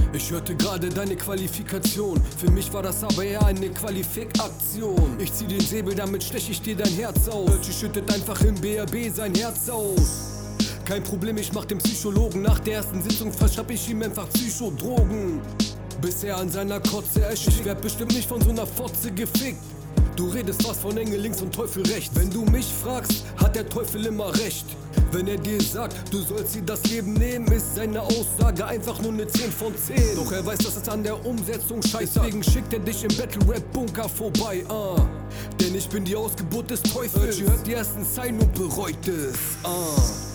Ich hörte gerade deine Qualifikation. Für mich war das aber eher eine Qualifikaktion. Ich zieh den Säbel, damit stech ich dir dein Herz aus. Ötzi schüttet einfach im BRB sein Herz aus. Kein Problem, ich mach den Psychologen. Nach der ersten Sitzung verschapp ich ihm einfach Psychodrogen, bis er an seiner Kotze erstickt. Ich werd bestimmt nicht von so einer Fotze gefickt. Du redest was von Engel links und Teufel rechts. Wenn du mich fragst, hat der Teufel immer recht. Wenn er dir sagt, du sollst dir das Leben nehmen, ist seine Aussage einfach nur eine 10 von 10. Doch er weiß, dass es an der Umsetzung scheiße. Deswegen schickt er dich im Battle-Rap-Bunker vorbei, Denn ich bin die Ausgeburt des Teufels. Ötzi hört die ersten Zeilen und bereut es,